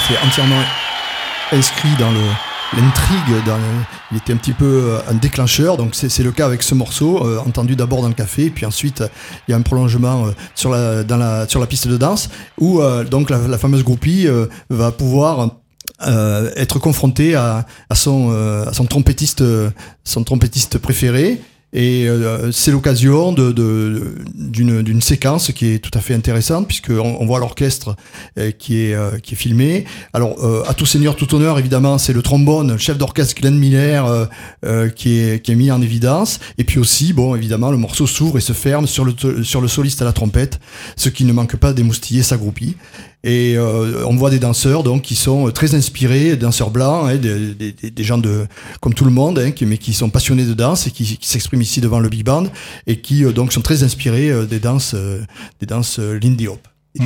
était entièrement inscrit dans le, l'intrigue, dans le, il était un petit peu un déclencheur, donc c'est, c'est le cas avec ce morceau, euh, entendu d'abord dans le café, puis ensuite il y a un prolongement euh, sur, la, dans la, sur la piste de danse, où euh, donc la, la fameuse groupie euh, va pouvoir euh, être confrontée à, à, son, euh, à son, trompettiste, son trompettiste préféré. Et euh, c'est l'occasion de, de, d'une, d'une séquence qui est tout à fait intéressante, puisqu'on on voit l'orchestre euh, qui, est, euh, qui est filmé. Alors, euh, à tout seigneur, tout honneur, évidemment, c'est le trombone, le chef d'orchestre Glenn Miller euh, euh, qui, est, qui est mis en évidence. Et puis aussi, bon, évidemment, le morceau s'ouvre et se ferme sur le, sur le soliste à la trompette, ce qui ne manque pas d'émoustiller sa groupie. Et euh, on voit des danseurs donc qui sont très inspirés, des danseurs blancs, hein, des, des, des gens de comme tout le monde, hein, qui, mais qui sont passionnés de danse et qui, qui s'expriment ici devant le big band et qui euh, donc sont très inspirés euh, des danses, euh, des danses euh, Lindy Hop. Mmh.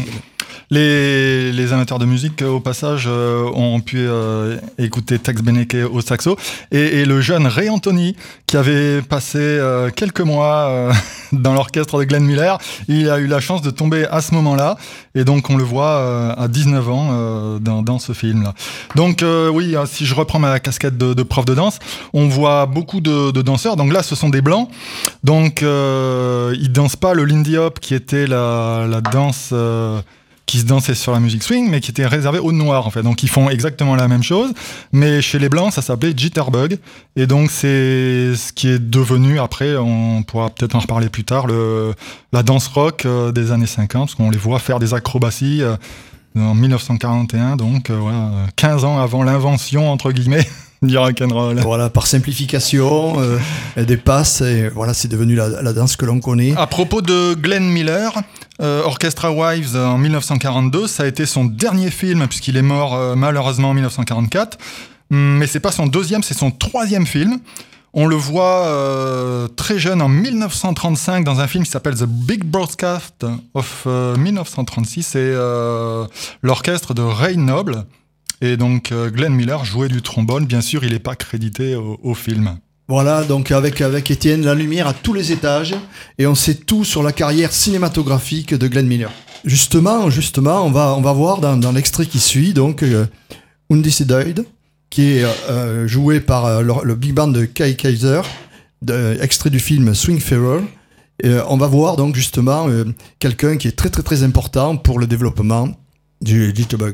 Les, les amateurs de musique, au passage, euh, ont pu euh, écouter Tex Beneke au saxo et, et le jeune Ray Anthony, qui avait passé euh, quelques mois euh, dans l'orchestre de Glenn Miller. Il a eu la chance de tomber à ce moment-là et donc on le voit euh, à dix-neuf ans euh, dans, dans ce film-là. Donc euh, oui, si je reprends ma casquette de, de prof de danse, on voit beaucoup de, de danseurs. Donc là, ce sont des blancs. Donc euh, ils dansent pas le Lindy Hop qui était la, la danse... Euh, qui se dansait sur la musique swing, mais qui était réservé aux noirs, en fait. Donc, ils font exactement la même chose, mais chez les blancs, ça s'appelait Jitterbug. Et donc, c'est ce qui est devenu, après, on pourra peut-être en reparler plus tard, le, la danse rock euh, des années cinquante, parce qu'on les voit faire des acrobaties euh, en dix-neuf cent quarante et un, donc, euh, voilà, quinze ans avant l'invention, entre guillemets, du rock'n'roll. Voilà, par simplification, euh, des passes, et voilà, c'est devenu la, la danse que l'on connaît. À propos de Glenn Miller, euh, Orchestra Wives en dix-neuf cent quarante-deux, ça a été son dernier film, puisqu'il est mort euh, malheureusement en dix-neuf cent quarante-quatre, mais c'est pas son deuxième, c'est son troisième film. On le voit euh, très jeune en dix-neuf cent trente-cinq dans un film qui s'appelle The Big Broadcast of euh, dix-neuf cent trente-six, c'est euh, l'orchestre de Ray Noble. Et donc euh, Glenn Miller jouait du trombone, bien sûr il n'est pas crédité au, au film. Voilà, donc avec, avec Étienne, la lumière à tous les étages, et on sait tout sur la carrière cinématographique de Glenn Miller. Justement, justement, on va, on va voir dans, dans l'extrait qui suit, donc euh, Undecided, qui est euh, joué par euh, le, le big band de Kai Kaiser, de, extrait du film Swing Fever. Euh, on va voir donc justement euh, quelqu'un qui est très très très important pour le développement du jitterbug.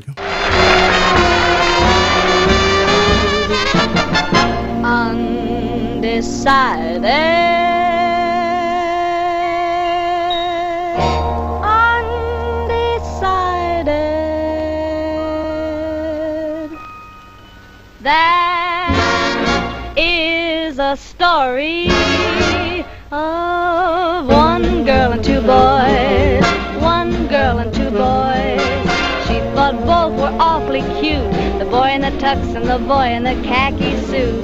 Undecided, undecided. That is a story of one girl and two boys, one girl and two boys. She thought both were awfully cute, the boy in the tux and the boy in the khaki suit.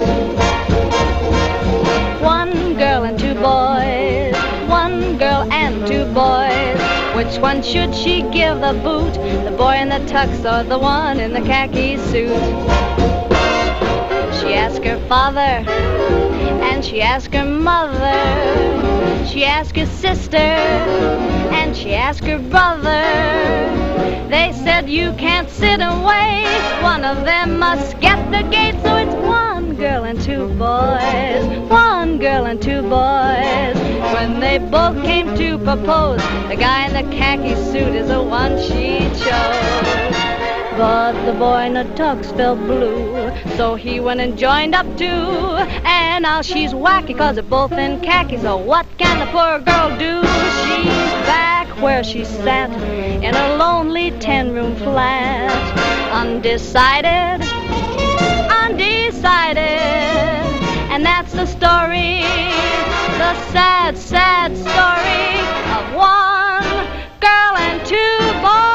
One girl and two boys, one girl and two boys. Which one should she give the boot? The boy in the tux or the one in the khaki suit? She asked her father, and she asked her mother. She asked her sister, and she asked her brother. They said you can't sit and wait, one of them must get the gate. So it's one girl and two boys, one girl and two boys. When they both came to propose, the guy in the khaki suit is the one she chose. But the boy in the tux felt blue, so he went and joined up too. And now she's wacky cause they're both in khaki, so what can the poor girl do? She's back where she sat in a lonely ten-room flat, undecided, undecided. And that's the story, the sad, sad story of one girl and two boys.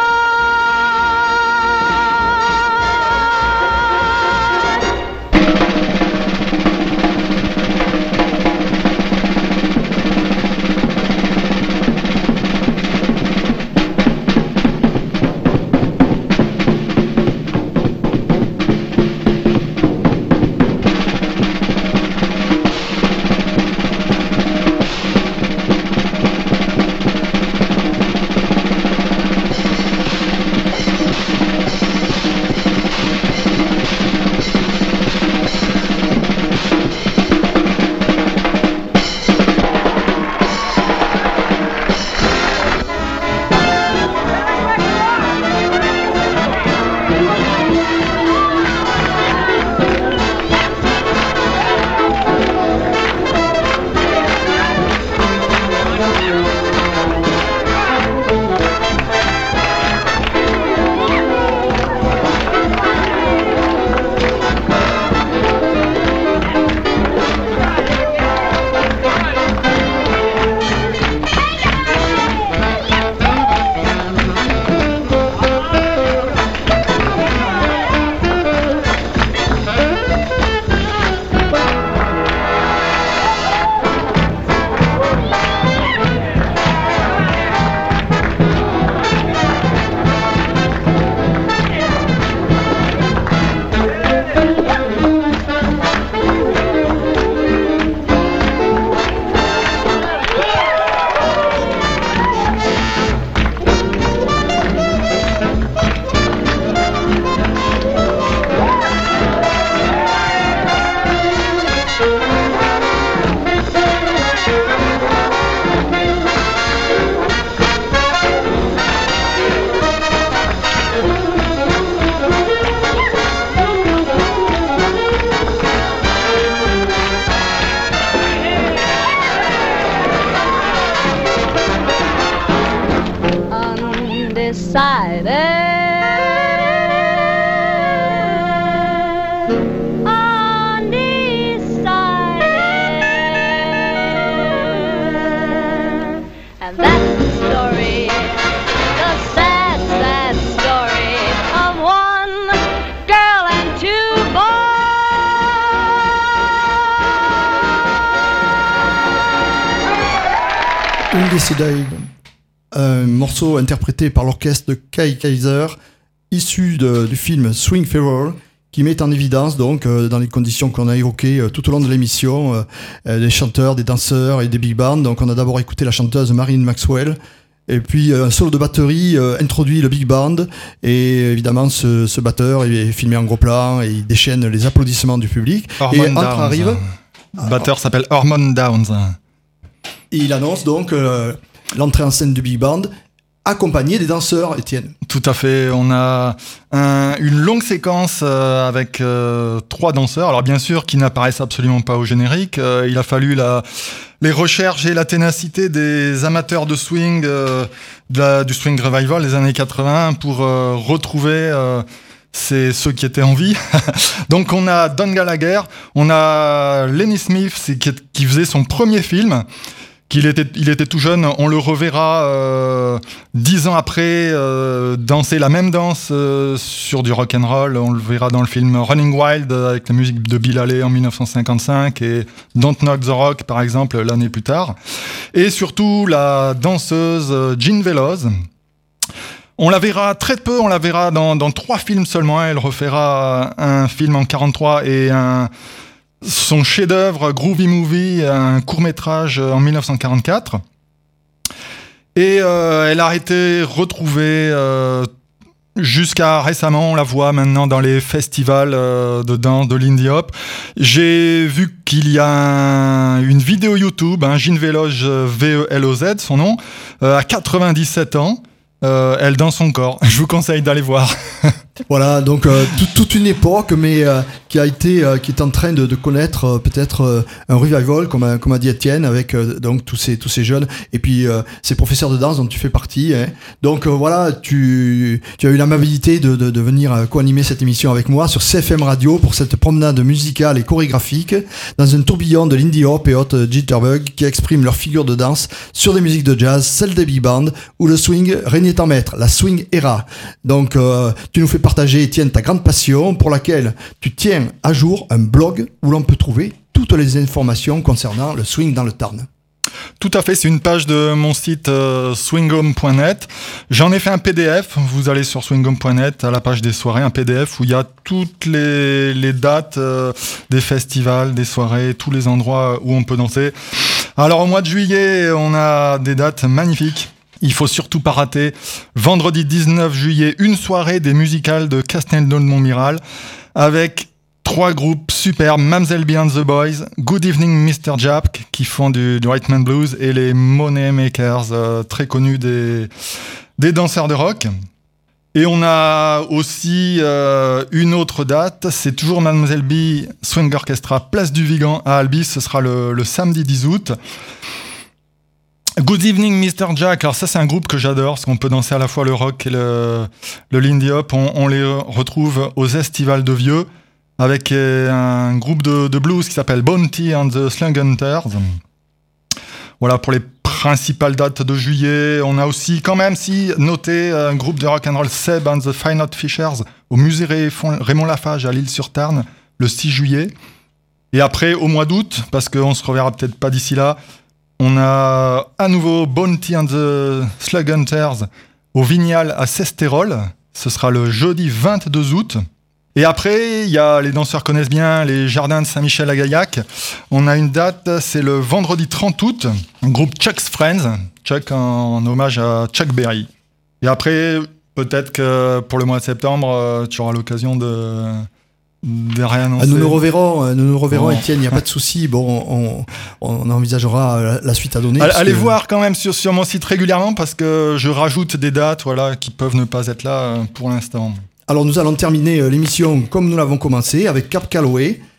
And that's the story, the sad, sad story of one girl and two boys. Undecidated, un morceau interprété par l'orchestre de Kai Kaiser, issu de, du film Swing Fever, qui met en évidence, donc, euh, dans les conditions qu'on a évoquées euh, tout au long de l'émission, euh, euh, des chanteurs, des danseurs et des big bands. Donc, on a d'abord écouté la chanteuse Marilyn Maxwell, et puis euh, un solo de batterie euh, introduit le big band, et évidemment, ce, ce batteur est filmé en gros plan, et il déchaîne les applaudissements du public. Hormone et entre Downs. arrive... Le batteur s'appelle Hormone Downs. Et il annonce donc euh, l'entrée en scène du big band, accompagné des danseurs, Étienne. Tout à fait, on a un, une longue séquence euh, avec euh, trois danseurs, alors bien sûr qui n'apparaissent absolument pas au générique, euh, il a fallu la, les recherches et la ténacité des amateurs de swing, euh, de la, du swing revival des années quatre-vingts pour euh, retrouver euh, c'est ceux qui étaient en vie. Donc on a Don Gallagher, on a Lenny Smith c'est, qui, qui faisait son premier film. Qu'il était, il était tout jeune, on le reverra euh, dix ans après euh, danser la même danse euh, sur du rock'n'roll. On le verra dans le film Running Wild avec la musique de Bill Haley en dix-neuf cent cinquante-cinq et Don't Knock the Rock par exemple l'année plus tard. Et surtout la danseuse Jean Veloz. On la verra très peu, on la verra dans, dans trois films seulement. Elle refera un film en quarante-trois et un son chef-d'œuvre Groovy Movie, un court-métrage en dix-neuf cent quarante-quatre. Et euh, elle a été retrouvée euh, jusqu'à récemment, on la voit maintenant dans les festivals euh, de danse de l'Indie Hop. J'ai vu qu'il y a un, une vidéo YouTube, hein, Jean Veloz, V E L O Z, son nom, euh, à quatre-vingt-dix-sept ans. Euh, elle danse son corps. Je vous conseille d'aller voir. Voilà, donc euh, tout, toute une époque, mais euh, qui a été, euh, qui est en train de, de connaître euh, peut-être euh, un revival, comme a, comme a dit Étienne, avec euh, donc tous ces tous ces jeunes et puis euh, ces professeurs de danse dont tu fais partie. Hein. Donc euh, voilà, tu tu as eu l'amabilité de, de de venir euh, co-animer cette émission avec moi sur C F M Radio pour cette promenade musicale et chorégraphique dans un tourbillon de l'indie hop et haute jitterbug qui expriment leur figure de danse sur des musiques de jazz, celles des big bands où le swing régnait en maître, la swing era. Donc euh, tu nous fais partager, Étienne, ta grande passion pour laquelle tu tiens à jour un blog où l'on peut trouver toutes les informations concernant le swing dans le Tarn. Tout à fait, c'est une page de mon site euh, swinghome point net. J'en ai fait un P D F, vous allez sur swinghome point net à la page des soirées, un P D F où il y a toutes les, les dates euh, des festivals, des soirées, tous les endroits où on peut danser. Alors au mois de juillet, on a des dates magnifiques. Il faut surtout pas rater. Vendredi dix-neuf juillet, une soirée des musicales de Castelnau-de-Montmiral avec trois groupes superbes, Mamselle Beyond the Boys, Good Evening mister Jap qui font du, du Rhythm and Blues et les Money Makers, euh, très connus des, des danseurs de rock. Et on a aussi euh, une autre date, c'est toujours Mademoiselle B Swing Orchestra, Place du Vigan à Albi, ce sera le, le samedi dix août. Good Evening mister Jack, alors ça c'est un groupe que j'adore, parce qu'on peut danser à la fois le rock et le, le Lindy Hop. On, on les retrouve aux Estivales de Vieux, avec un groupe de, de blues qui s'appelle Bounty and the Slug Hunters. Voilà pour les principales dates de juillet. On a aussi quand même si noté un groupe de rock'n'roll, Seb and the Fine Art Fishers, au musée Raymond Lafage à l'Île-sur-Tarn, le six juillet. Et après, au mois d'août, parce qu'on se reverra peut-être pas d'ici là, on a à nouveau Bounty and the Slug Hunters au Vignal à Sestérol. Ce sera le jeudi vingt-deux août. Et après, il y a, les danseurs connaissent bien, les Jardins de Saint-Michel à Gaillac. On a une date, c'est le vendredi trente août, un groupe Chuck's Friends, Chuck en, en hommage à Chuck Berry. Et après, peut-être que pour le mois de septembre, tu auras l'occasion de... de réannoncer. Nous nous reverrons, nous nous reverrons, bon. Étienne, il n'y a pas de souci. Bon, on, on envisagera la, la suite à donner. Allez, allez que... voir quand même sur, sur mon site régulièrement parce que je rajoute des dates voilà, qui peuvent ne pas être là pour l'instant. Alors nous allons terminer l'émission comme nous l'avons commencé avec Cap Calloway,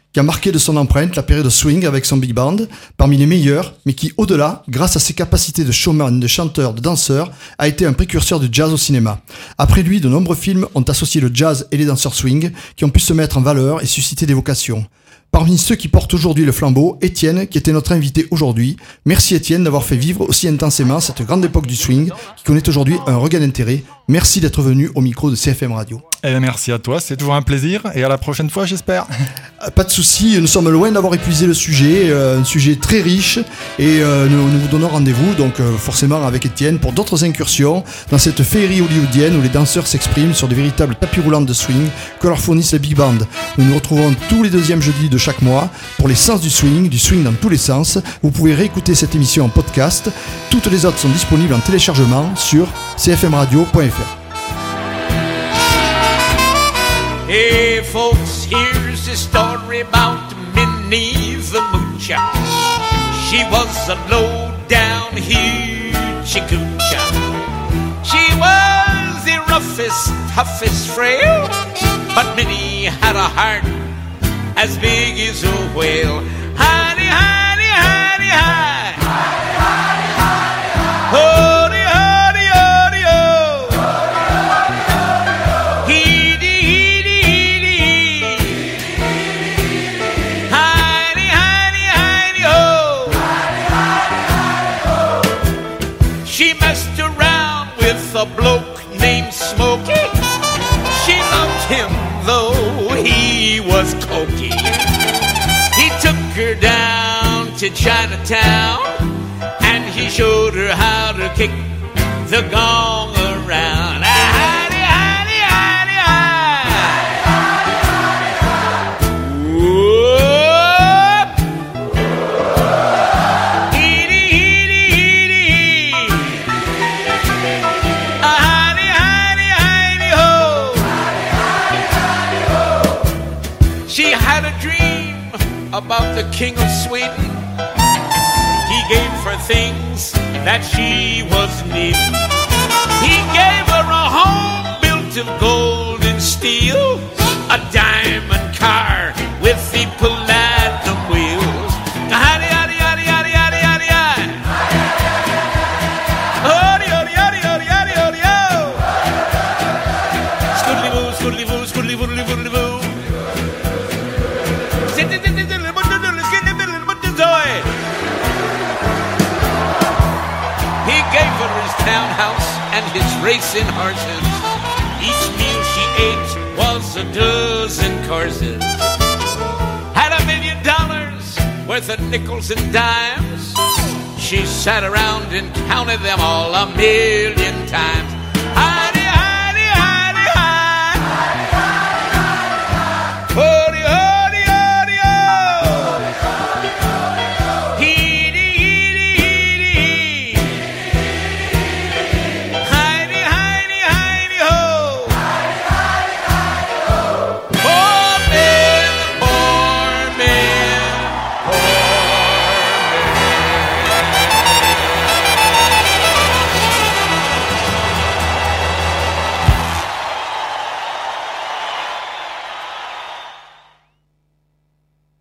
qui a marqué de son empreinte la période swing avec son big band, parmi les meilleurs, mais qui, au-delà, grâce à ses capacités de showman, de chanteur, de danseur, a été un précurseur du jazz au cinéma. Après lui, de nombreux films ont associé le jazz et les danseurs swing, qui ont pu se mettre en valeur et susciter des vocations. Parmi ceux qui portent aujourd'hui le flambeau, Étienne, qui était notre invité aujourd'hui. Merci Étienne d'avoir fait vivre aussi intensément cette grande époque du swing, qui connaît aujourd'hui un regain d'intérêt. Merci d'être venu au micro de C F M Radio. Et merci à toi, c'est toujours un plaisir, et à la prochaine fois j'espère. Pas de souci, nous sommes loin d'avoir épuisé le sujet, euh, un sujet très riche, et euh, nous, nous vous donnons rendez-vous donc euh, forcément avec Étienne pour d'autres incursions dans cette féerie hollywoodienne où les danseurs s'expriment sur de véritables tapis roulants de swing que leur fournissent les big bands. Nous nous retrouvons tous les deuxièmes jeudis de chaque mois pour les sens du swing, du swing dans tous les sens. Vous pouvez réécouter cette émission en podcast, toutes les autres sont disponibles en téléchargement sur c f m radio point f r. Hey folks, here's a story about Minnie the Moocher. She was a low-down hoochie-coocher. She was the roughest, toughest frail, but Minnie had a heart as big as a whale. Hidey, hidey, hidey, hide. Hidey, hidey, hidey, hide. Hody, hody, hody, ho. Hody, hody, hody, ho. Heedy, heedy, heedy, heedy. Hidey, hidey, hidey, ho. Hidey, hidey, hidey, ho. She messed around with a bloke named Smokey. She loved him though he was cokey. He took her down to Chinatown and he showed her how to kick the gong around. Hidey, hidey, hidey, hidey. Whoop. Heedy, heedy, heedy, hee. Hidey, hidey, hidey, ho. She had a dream about the King of Sweden. He gave her things that she was needing. He gave her a home built of gold and steel, a diamond car with the platinum wheels. Hidey, hidey, hidey, hidey, hidey, hidey, hidey. Hody, hody, hody, hody, hody, hody, ho. Scoodly boo, scoodly boo, scoodly boodly boodly boo. He gave her his townhouse and his racing horses. Each meal she ate was a dozen courses. Had a million dollars worth of nickels and dimes. She sat around and counted them all a million times.